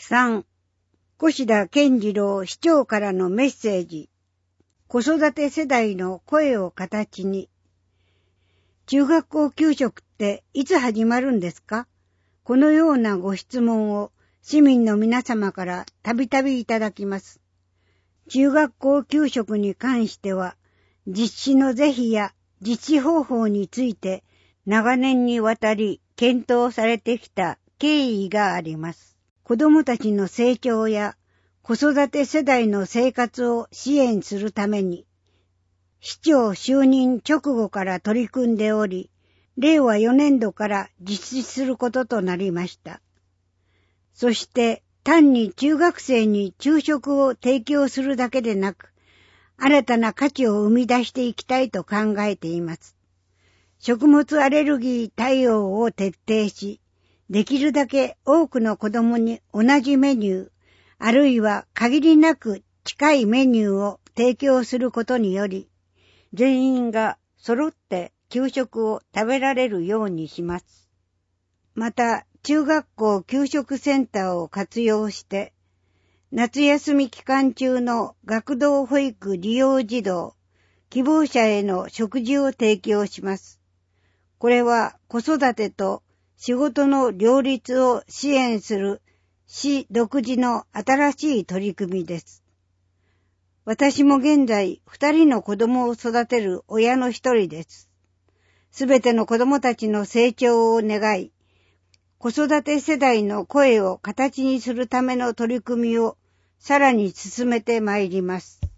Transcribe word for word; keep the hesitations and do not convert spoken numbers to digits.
さん、越田健次郎市長からのメッセージ。子育て世代の声を形に。中学校給食っていつ始まるんですか？このようなご質問を市民の皆様からたびたびいただきます。中学校給食に関しては、実施の是非や実施方法について長年にわたり検討されてきた経緯があります。子どもたちの成長や子育て世代の生活を支援するために、市長就任直後から取り組んでおり、れいわよねんどから実施することとなりました。そして単に中学生に昼食を提供するだけでなく、新たな価値を生み出していきたいと考えています。食物アレルギー対応を徹底し、できるだけ多くの子どもに同じメニュー、あるいは限りなく近いメニューを提供することにより、全員が揃って給食を食べられるようにします。また、中学校給食センターを活用して、夏休み期間中の学童保育利用児童、希望者への食事を提供します。これは子育てと仕事の両立を支援する市独自の新しい取り組みです。私も現在二人の子供を育てる親の一人です。すべての子供たちの成長を願い、子育て世代の声を形にするための取り組みをさらに進めてまいります。